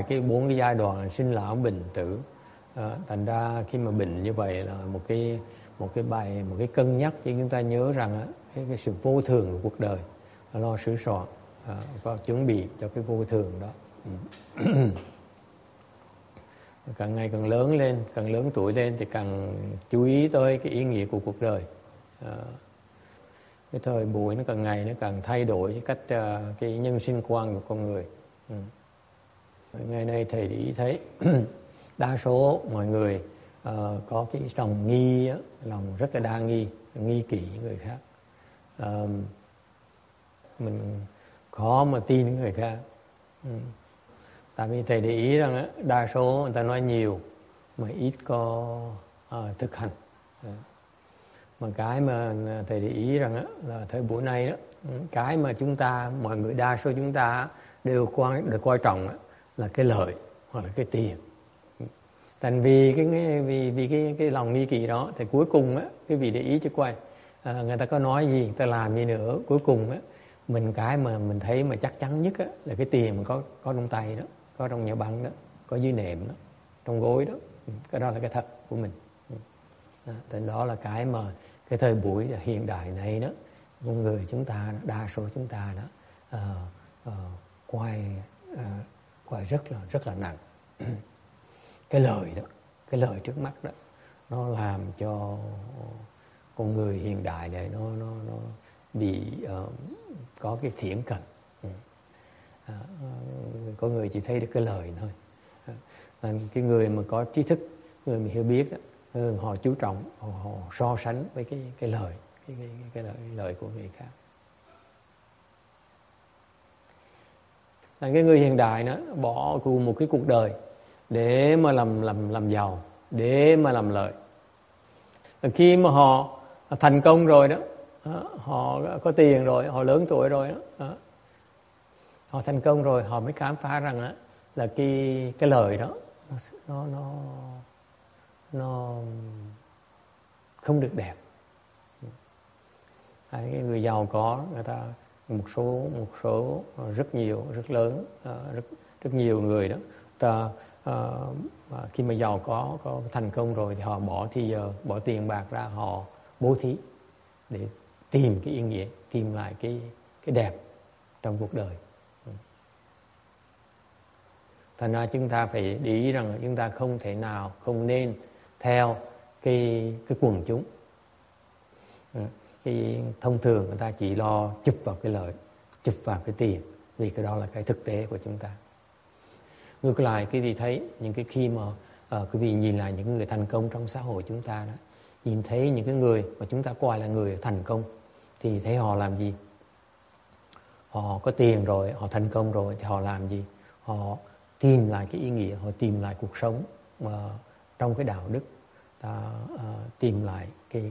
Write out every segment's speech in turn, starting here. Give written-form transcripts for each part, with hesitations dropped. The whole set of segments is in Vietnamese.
cái 4 cái giai đoạn sinh lão bệnh tử. Thành ra khi mà bệnh như vậy là một cái cân nhắc cho chúng ta nhớ rằng cái sự vô thường của cuộc đời, lo sửa soạn và chuẩn bị cho cái vô thường đó. Càng ngày càng lớn lên, càng lớn tuổi lên thì càng chú ý tới cái ý nghĩa của cuộc đời. Cái thời buổi nó càng ngày nó càng thay đổi cái cách cái nhân sinh quan của con người. Ngày nay thầy để ý thấy đa số mọi người có cái lòng nghi, lòng rất là đa nghi, nghi kỵ người khác. Mình khó mà tin người khác. Tại vì thầy để ý rằng đa số người ta nói nhiều mà ít có thực hành. Mà cái mà thầy để ý rằng là thời buổi này đó, cái mà mọi người đa số chúng ta đều coi trọng là cái lợi hoặc là cái tiền. Thành vì cái lòng nghi kỵ đó thì cuối cùng cái vị để ý cho quay, người ta có nói gì, người ta làm gì nữa, cuối cùng cái mà mình thấy mà chắc chắn nhất là cái tiền mà có trong tay đó, có trong nhà băng đó, có dưới nệm đó, trong gối đó, cái đó là cái thật của mình. Đó là cái mà cái thời buổi hiện đại này đó, con người chúng ta, đa số chúng ta đó quay rất là nặng. Cái lời đó, cái lời trước mắt đó, nó làm cho con người hiện đại này nó bị có cái thiển cận. Có người chỉ thấy được cái lời thôi. Cái người mà có trí thức, người mà hiểu biết đó, họ chú trọng, họ so sánh với cái lời, cái lời của người khác. Thành cái người hiện đại nó bỏ một cái cuộc đời để mà làm giàu, để mà làm lợi. Khi mà họ thành công rồi đó, họ có tiền rồi, họ lớn tuổi rồi đó, họ thành công rồi, họ mới khám phá rằng là cái lời đó nó không được đẹp. Cái người giàu có, người ta một số rất nhiều, rất lớn, rất nhiều người đó, ta khi mà giàu có thành công rồi thì họ bỏ thì giờ bỏ tiền bạc ra, họ bố thí để tìm cái ý nghĩa, tìm lại cái đẹp trong cuộc đời. Thành ra chúng ta phải để ý rằng chúng ta không nên theo cái quần chúng. Cái thông thường người ta chỉ lo chụp vào cái lợi, chụp vào cái tiền, vì cái đó là cái thực tế của chúng ta. Ngược lại, quý vị thấy những cái khi mà quý vị nhìn lại những người thành công trong xã hội chúng ta đó, nhìn thấy những cái người mà chúng ta coi là người thành công, thì thấy họ làm gì? Họ có tiền rồi, họ thành công rồi thì họ làm gì? Họ tìm lại cái ý nghĩa, họ tìm lại cuộc sống mà trong cái đạo đức, ta tìm lại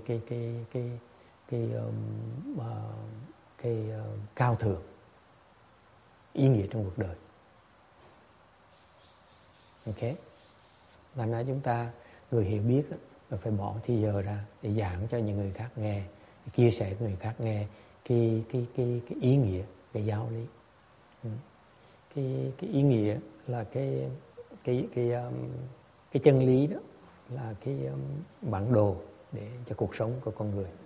cái cao thượng, ý nghĩa trong cuộc đời. Ok, và nói chúng ta người hiểu biết đó, phải bỏ thì giờ ra để giảng cho những người khác nghe, chia sẻ với người khác nghe cái ý nghĩa, cái giáo lý. Cái ý nghĩa là cái chân lý đó, là cái bản đồ để cho cuộc sống của con người.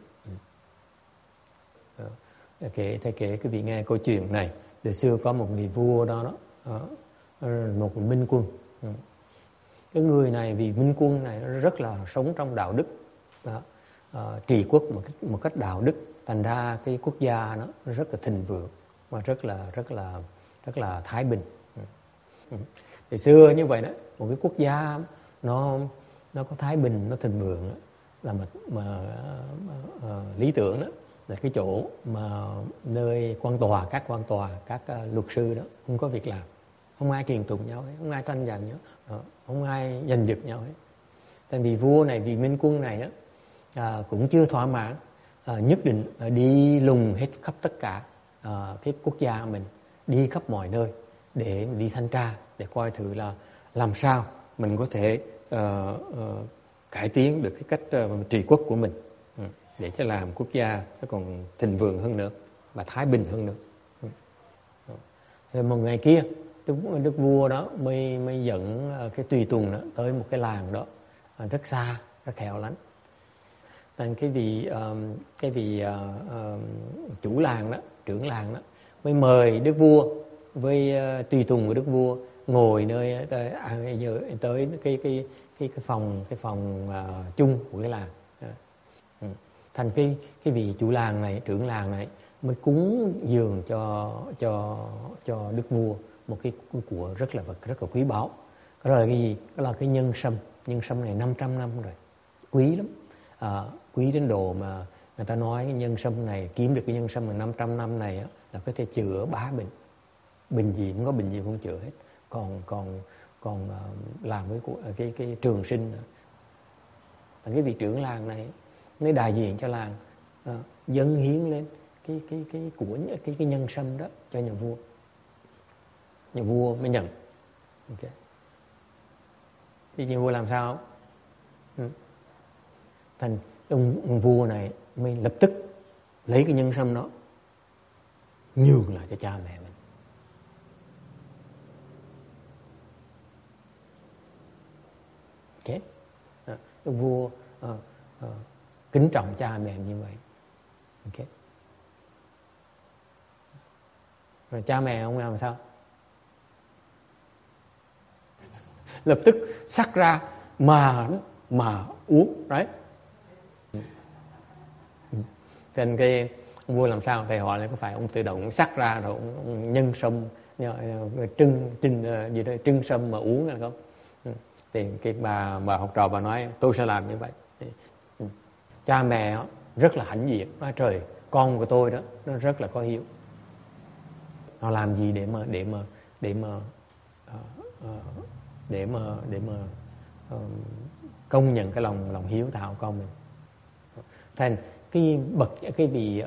Thầy kể quý vị nghe câu chuyện này. Từ xưa có một người vua đó, một minh quân. Cái người này vì minh quân này nó rất là sống trong đạo đức, trị quốc một cách đạo đức, thành ra cái quốc gia nó rất là thịnh vượng và rất là thái bình. Từ xưa như vậy đó, một cái quốc gia nó có thái bình, nó thịnh vượng là lý tưởng đó, là cái chỗ mà nơi các quan tòa, các luật sư đó không có việc làm, không ai kiện tụng nhau hết, không ai tranh giành nhau, không ai giành giật nhau hết. Tại vì vua này, vì minh quân này đó, cũng chưa thỏa mãn, nhất định đi lùng hết khắp tất cả cái quốc gia mình, đi khắp mọi nơi để đi thanh tra, để coi thử là làm sao mình có thể cải tiến được cái cách trị quốc của mình, để cho làm quốc gia nó còn thịnh vượng hơn nữa và thái bình hơn nữa. Rồi một ngày kia đức vua đó mới dẫn cái tùy tùng đó tới một cái làng đó rất xa, rất hẻo lánh. Nên cái vị chủ làng đó, trưởng làng đó mới mời đức vua với tùy tùng của đức vua ngồi nơi tới cái phòng chung của cái làng. Thành cái vị chủ làng này, trưởng làng này mới cúng dường cho đức vua một cái của rất là quý báu. Đó là cái gì? Đó là cái nhân sâm. Nhân sâm này 500 năm rồi, quý lắm. Quý đến độ mà người ta nói cái nhân sâm này, kiếm được cái nhân sâm mà 500 năm này là có thể chữa 3 bệnh. Bệnh gì cũng có, bệnh gì cũng chữa hết. Còn làm cái trường sinh nữa. Cái vị trưởng làng này nó đại diện cho làng dâng hiến lên cái nhân sâm đó cho nhà vua. Nhà vua mới nhận. Okay. Thì nhà vua làm sao? Thành ông vua này mới lập tức lấy cái nhân sâm đó nhường lại cho cha mẹ mình. Okay. Ông vua kính trọng cha mẹ như vậy. Okay. Rồi cha mẹ ông làm sao? Lập tức xắt ra mà uống, đấy. Trên cái ông vua làm sao? Thầy hỏi là có phải ông tự động xắt ra rồi ông nhân sâm trưng sâm mà uống là không? Thì cái bà học trò bà nói tôi sẽ làm như vậy. Cha mẹ rất là hãnh diện, nói trời, con của tôi đó nó rất là có hiếu. Nó làm gì để mà công nhận cái lòng hiếu thảo con mình. Thành cái vị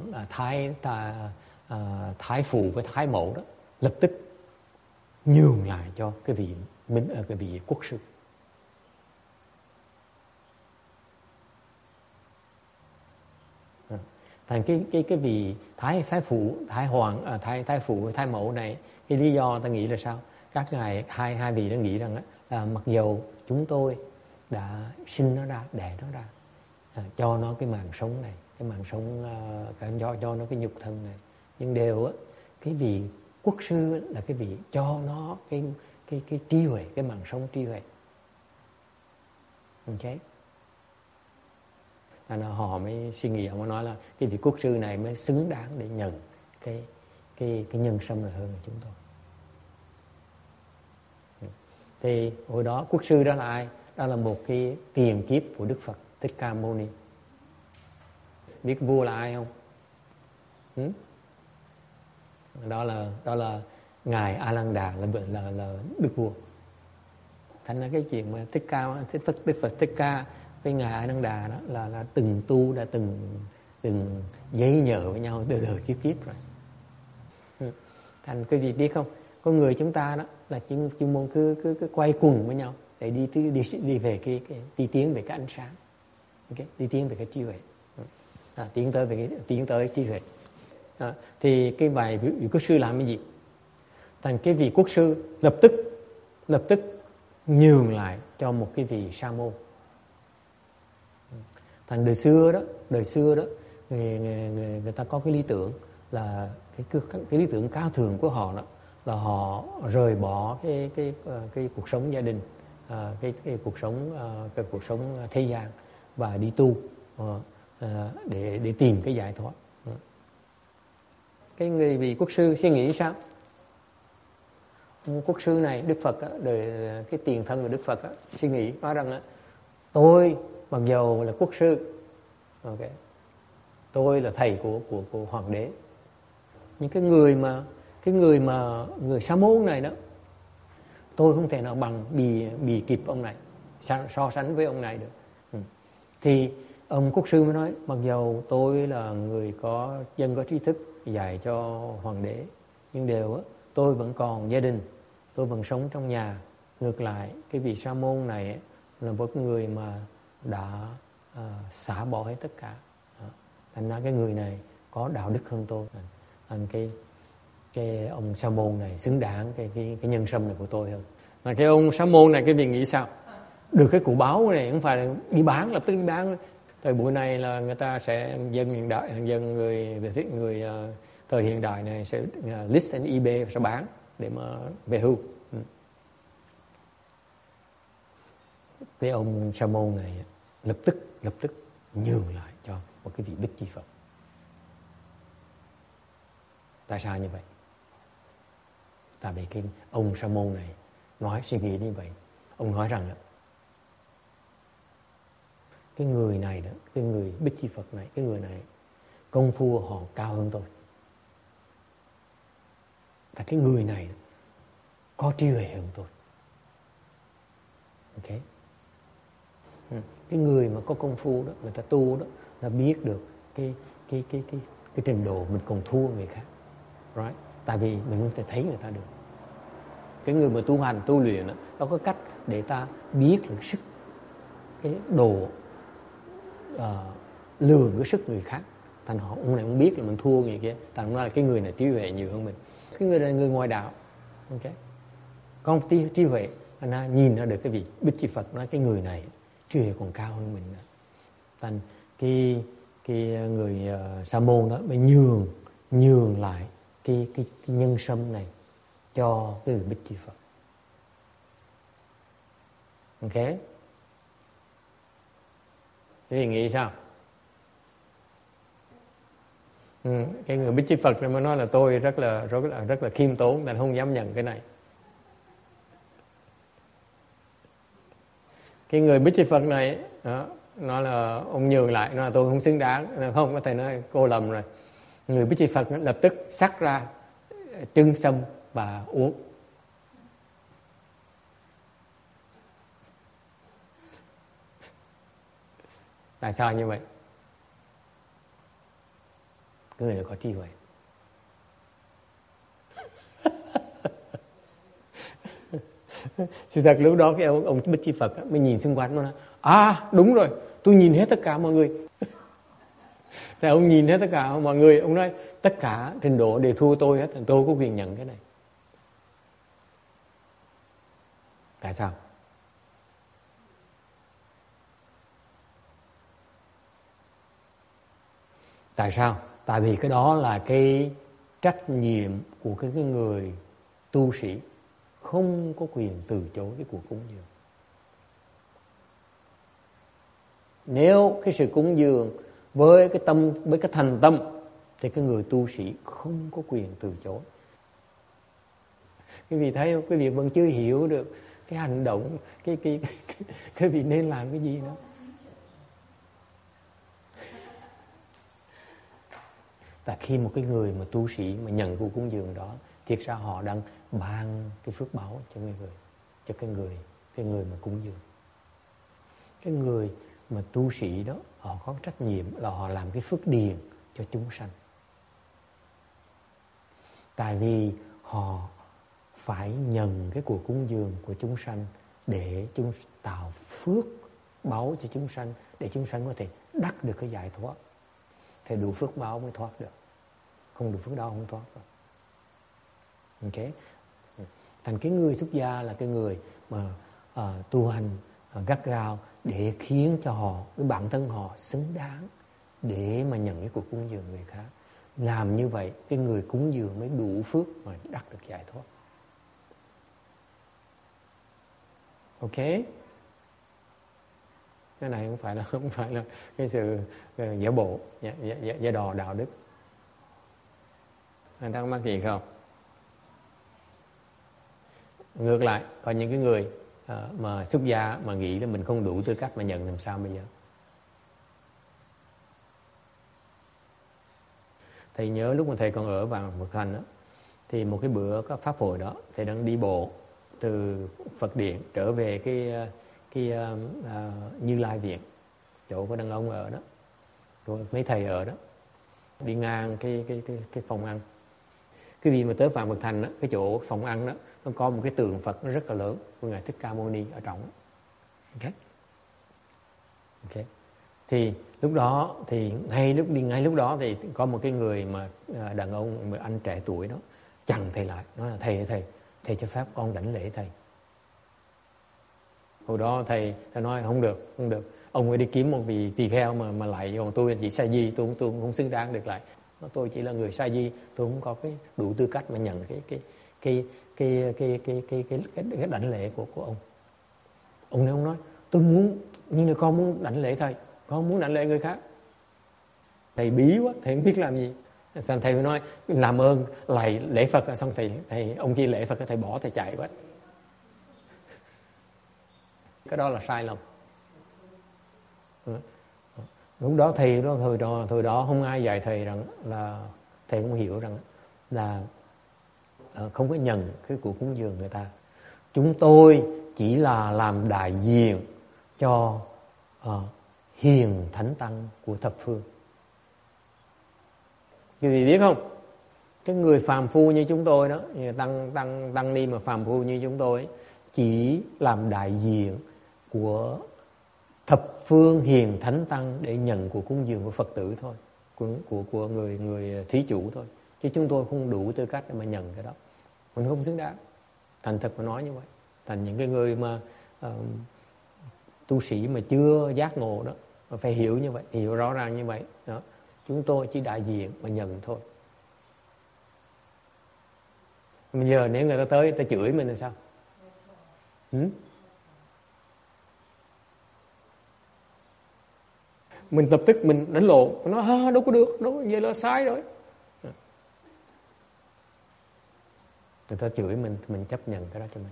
thái phụ với thái mẫu đó lập tức nhường lại cho cái vị quốc sư. Thành cái vị thái phụ với thái mẫu này, cái lý do ta nghĩ là sao? Các ngài hai vị đã nghĩ rằng là mặc dầu chúng tôi đã sinh nó ra, đẻ nó ra, cho nó cái mạng sống này, cái mạng sống cho nó cái nhục thân này, nhưng đều cái vị quốc sư là cái vị cho nó cái trí huệ, cái mạng sống trí huệ. Okay. Họ mới suy nghĩ, họ mới nói là cái vị quốc sư này mới xứng đáng để nhận cái nhân sâm này hơn chúng tôi. Thì hồi đó quốc sư đó là ai? Đó là một cái tiền kiếp của Đức Phật Thích Ca Mâu Ni. Biết vua là ai không? Đó là ngài A Nan Đà là đức vua. Thành ra cái chuyện mà Đức Phật Thích Ca với ngài A Nan Đà đó là từng tu, đã từng giấy nhờ với nhau đời kiếp rồi. Thành cái gì biết không? Con người chúng ta đó là chuyên môn cứ quay quần với nhau để đi về đi tiến về cái ánh sáng. Okay? Đi tiến về cái trí huệ. Tiến tới trí huệ. Thì cái vị quốc sư làm cái gì? Thành cái vị quốc sư lập tức nhường lại cho một cái vị sa môn. Thành đời xưa đó người ta có cái lý tưởng là cái lý tưởng cao thượng của họ đó là họ rời bỏ cái cuộc sống gia đình, cái cuộc sống thế gian và đi tu để tìm cái giải thoát. Cái người vị quốc sư suy nghĩ sao? Quốc sư này Đức Phật cái tiền thân của Đức Phật suy nghĩ nói rằng tôi mặc dầu là quốc sư, okay, tôi là thầy của hoàng đế, nhưng cái người sa môn này đó, tôi không thể nào bằng bì kịp ông này, so sánh với ông này được. Thì ông quốc sư mới nói, mặc dầu tôi là người có trí thức dạy cho hoàng đế, nhưng tôi vẫn còn gia đình, tôi vẫn sống trong nhà. Ngược lại cái vị sa môn này là một người mà đã xả bỏ hết tất cả. Thành ra cái người này có đạo đức hơn tôi. Cái cái ông sa môn này xứng đáng cái nhân sâm này của tôi hơn. Mà cái ông sa môn này, cái vị nghĩ sao? Được cái củ báo này không phải là đi bán, lập tức đi bán. Thời buổi này là người ta sẽ dân hiện đại, dân người thời hiện đại này sẽ list trên eBay sẽ bán để mà về hưu. Cái ông sa môn này lập tức nhường lại cho một cái vị Bích Chi Phật. Tại sao như vậy? Tại vì cái ông sa môn này nói suy nghĩ như vậy. Ông nói rằng cái người này đó, cái người Bích Chi Phật này, cái người này công phu họ cao hơn tôi. Tại cái người này có trí huệ hơn tôi. Ok. Cái người mà có công phu đó, người ta tu đó, là biết được cái trình độ mình còn thua người khác. Right? Tại vì mình không thể thấy người ta được. Cái người mà tu hành, tu luyện đó, nó có cách để ta biết được sức, cái độ lường cái sức người khác. Thành họ ông này không biết là mình thua người kia. Thành ra là cái người này trí huệ nhiều hơn mình. Cái người này người ngoài đạo. Ok. Còn trí huệ, nó nhìn ra được cái vị Bích Chi Phật nói cái người này trí huệ còn cao hơn mình nữa. Thành cái người sa môn đó mới nhường lại cái nhân sâm này cho cái người Bích Chi Phật. Ok. Thế thì nghĩ sao? Cái người Bích Chi Phật mới nói là tôi rất là khiêm tốn, nên không dám nhận cái này. Cái người Bích Chi Phật này đó, nói là ông nhường lại, nói là tôi không xứng đáng. Không, có thể nói cô lầm rồi. Người Bích Chi Phật lập tức xắt ra trưng sâm và uống. Tại sao như vậy? Cái người này có trí huệ. Sự thật lúc đó cái ông Bích Chi Phật mới nhìn xung quanh, nó nói đúng rồi, tôi nhìn hết tất cả mọi người. Thì ông nhìn hết tất cả mọi người, ông nói tất cả trình độ đều thua tôi hết, tôi có quyền nhận cái này. Tại sao? Tại sao? Tại vì cái đó là cái trách nhiệm của cái người tu sĩ, không có quyền từ chối cái cuộc cúng dường. Nếu cái sự cúng dường với cái tâm, với cái thành tâm, thì cái người tu sĩ không có quyền từ chối. Quý vị thấy không? Quý vị vẫn chưa hiểu được cái hành động, cái vị nên làm cái gì nữa. Tại khi một cái người mà tu sĩ mà nhận cuộc cúng dường đó, thiệt ra họ đang ban cái phước báo cho cái người mà cúng dường. Cái người mà tu sĩ đó, họ có trách nhiệm là họ làm cái phước điền cho chúng sanh. Tại vì họ phải nhận cái cuộc cúng dường của chúng sanh để chúng tạo phước báo cho chúng sanh, để chúng sanh có thể đắc được cái giải thoát. Thì đủ phước báo mới thoát được. Không đủ phước báo không thoát được. Ok. Thành cái người xuất gia là cái người mà tu hành gắt gao để khiến cho họ, cái bản thân họ xứng đáng để mà nhận cái cuộc cúng dường người khác. Làm như vậy cái người cúng dường mới đủ phước mà đắc được giải thoát. Ok. Cái này không phải là cái sự giả bộ, giả đò đạo đức. Anh thắc mắc gì không? Ngược lại, có những cái người mà xuất gia mà nghĩ là mình không đủ tư cách mà nhận, làm sao bây giờ? Thầy nhớ lúc mà thầy còn ở Vạn Vật Thành đó, thì một cái bữa có pháp hội đó, thầy đang đi bộ từ Phật Điện trở về cái Như Lai Viện, chỗ có đàn ông ở đó, mấy thầy ở đó, đi ngang cái phòng ăn. Cái gì mà tới Vạn Vật Thành đó, cái chỗ phòng ăn đó, nó có một cái tượng Phật nó rất là lớn của Ngài Thích Ca Mâu Ni ở trong. Ok. Thì lúc đó thì ngay lúc đó thì có một cái người mà đàn ông, một anh trẻ tuổi đó, chặn thầy lại, nói là thầy cho phép con đảnh lễ thầy. Hồi đó thầy nói không được, ông phải đi kiếm một vị tỳ kheo mà lại, còn tôi chỉ sa di, tôi không xứng đáng được lại. Tôi chỉ là người sa di, tôi không có cái đủ tư cách mà nhận cái đảnh lễ của ông. Ông này ông nói tôi muốn, nhưng mà con muốn đảnh lễ thầy, con muốn đảnh lễ người khác. Thầy bí quá, thầy không biết làm gì. Xong thầy nói làm ơn lạy lễ Phật, xong thầy ông kia lễ Phật, thầy bỏ thầy chạy quá. Cái đó là sai lầm. Lúc đó thầy đó, thời đó không ai dạy thầy rằng là, thầy cũng hiểu rằng là không có nhận cái của cúng dường người ta. Chúng tôi chỉ là làm đại diện cho hiền thánh tăng của thập phương. Quý vị biết không, cái người phàm phu như chúng tôi đó, tăng ni mà phàm phu như chúng tôi chỉ làm đại diện của thập phương hiền thánh tăng để nhận của cúng dường của Phật tử thôi, của người thí chủ thôi, chứ chúng tôi không đủ tư cách để mà nhận cái đó, mình không xứng đáng. Thành thật mà nói như vậy. Thành những cái người mà tu sĩ mà chưa giác ngộ đó, mà phải hiểu như vậy, hiểu rõ ràng như vậy đó. Chúng tôi chỉ đại diện mà nhận thôi. Bây giờ nếu người ta tới, ta chửi mình là sao? Mình lập tức mình đánh lộn, mình nói đâu có được, đâu, vậy là sai rồi. Người ta chửi mình chấp nhận cái đó cho mình.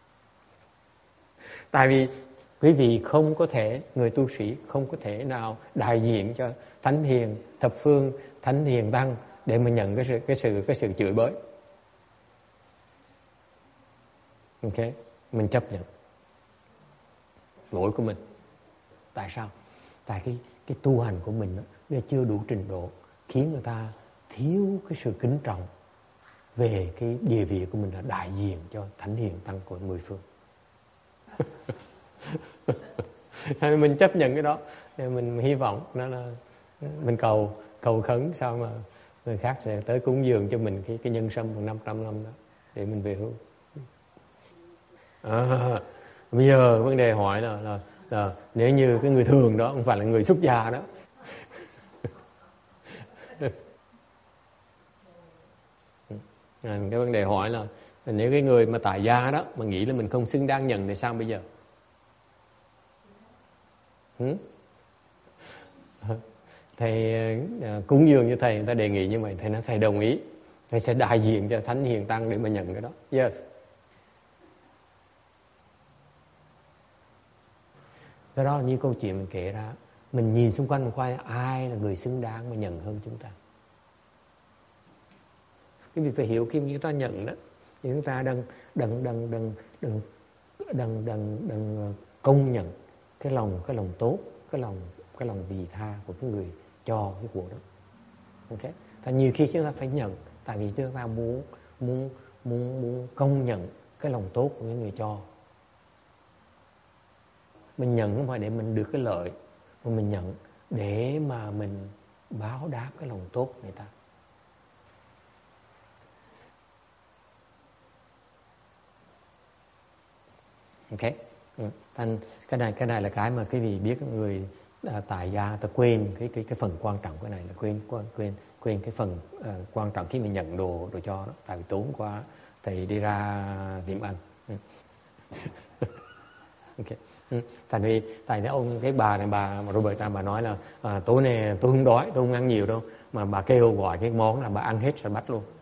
Tại vì quý vị không có thể, người tu sĩ không có thể nào đại diện cho thánh hiền thập phương, thánh hiền tăng để mà nhận cái sự chửi bới. Ok, mình chấp nhận lỗi của mình. Tại sao? Tại cái tu hành của mình đó, nó chưa đủ trình độ, khiến người ta thiếu cái sự kính trọng về cái địa vị của mình là đại diện cho thánh hiền tăng của mười phương. Mình chấp nhận cái đó, mình hy vọng nó là mình cầu khấn sao mà người khác sẽ tới cúng dường cho mình cái nhân sâm bằng 500 năm đó để mình về hưu. Bây giờ vấn đề hỏi là nếu như cái người thường đó không phải là người xuất gia đó, cái vấn đề hỏi là nếu cái người mà tại gia đó mà nghĩ là mình không xứng đáng nhận thì sao bây giờ? Thầy cúng dường cho thầy, người ta đề nghị như vậy, thầy nói thầy đồng ý, thầy sẽ đại diện cho thánh hiền tăng để mà nhận cái đó. Yes. Cái đó là như câu chuyện mình kể ra, mình nhìn xung quanh mình coi ai là người xứng đáng mà nhận hơn chúng ta. Cái việc phải hiểu khi chúng ta nhận đó, thì chúng ta đừng công nhận cái lòng tốt, cái lòng vị tha của cái người cho cái của đó. Ok, tại nhiều khi chúng ta phải nhận, tại vì chúng ta muốn công nhận cái lòng tốt của những người cho. Mình nhận không phải để mình được cái lợi, mà mình nhận để mà mình báo đáp cái lòng tốt của người ta. Ok. Thành cái này là cái mà quý vị biết, người tại gia ta quên cái phần quan trọng. Cái này là quên cái phần quan trọng khi mình nhận đồ cho đó, tại vì tốn quá thì đi ra tiệm ăn. Ok. Tại ông cái bà này, bà Roberta, bà nói là tối nay tôi không đói, tôi không ăn nhiều đâu, mà bà kêu gọi cái món là bà ăn hết rồi bắt luôn.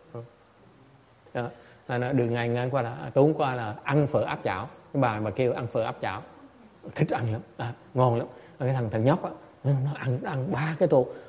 Nó đường ngang qua là tối hôm qua là ăn phở áp chảo, cái bà kêu ăn phở áp chảo, thích ăn lắm, ngon lắm. Cái thằng nhóc á, nó ăn 3 cái tô,